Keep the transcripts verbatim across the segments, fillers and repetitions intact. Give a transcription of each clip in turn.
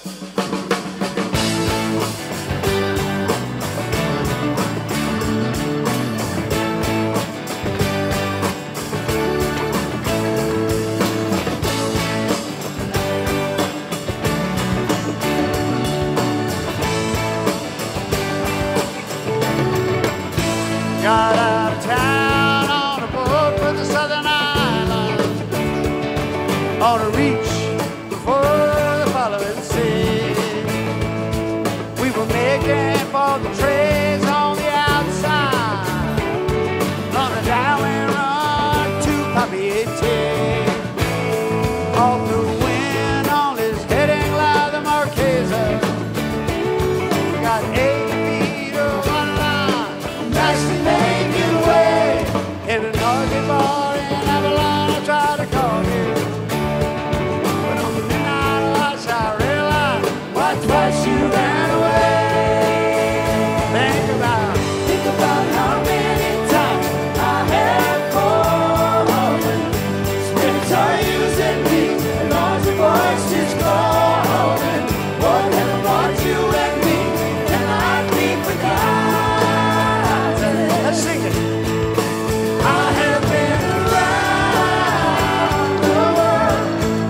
Got out of town on a boat for the Southern Islands, on a reach before the following sea. We were making for the trays on the outside, on the downwind run to Papeete. Off the wind on his heading like the Marquesa. Got eight feet of one line, nicely making way. In an organ bar in Avalon, I tried to call you, but on the midnight watch I realized why twice you ran away. Think about, think about how many times I have called you. Spirits are using me, and lots of voices calling. What have brought you and me cannot be forgotten. Let's sing it. I have been around the world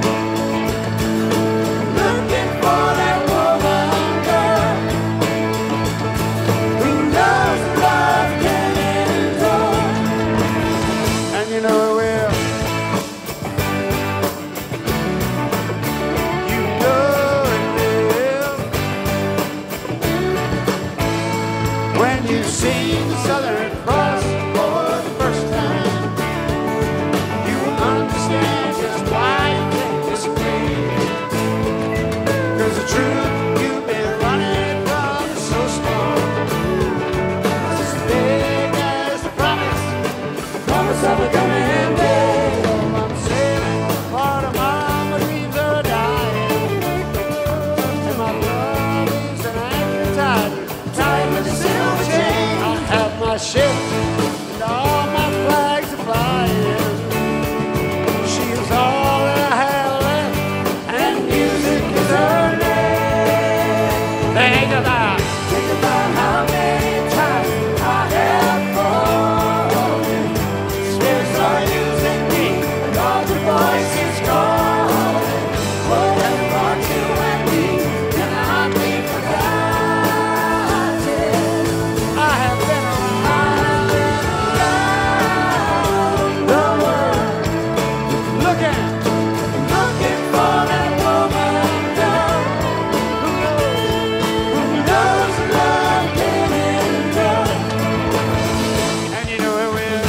looking for that woman, girl, who knows love can endure. And you know it will. You know it will. When you sing Southern Cross for the first time, you will understand just why you can't disagree. 'Cause the truth you've been running from is so strong. It's as big as the promise, the promise of a coming day. I'm sailing for tomorrow, my dreams are dying, and my love is an anchor tied, tied with a silver chain. I have my ship and all my flags are flying. She is all that I have left, and music is her name. Think about, think about how many times I have called you. Spirits are using me, and all the voices calling. What have brought you and me cannot be forgotten. I have been around the world looking, looking for that woman, girl, who knows, who knows love can endure. And you know it will.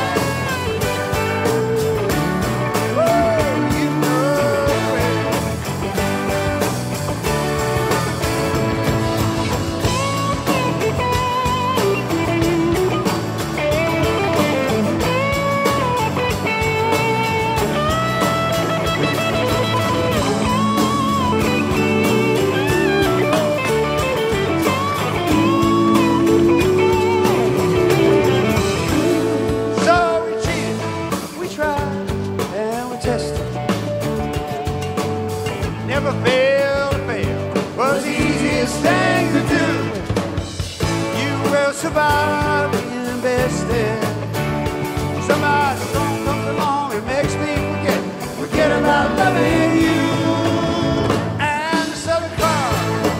Woo, you know it will. So we cheated, we tried, and we tested. Never failed to fail. Was the easiest thing to do. You will survive being bested. Somebody song comes along and makes me forget, forget about loving you. And the Southern Cross.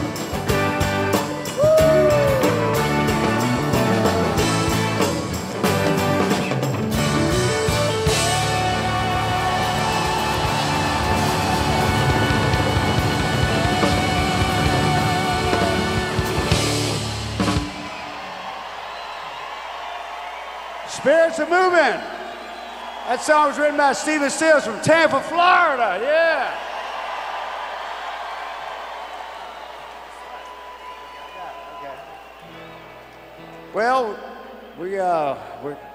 Spirits are moving. That song was written by Stephen Stills from Tampa, Florida. Yeah. Well, we uh, we're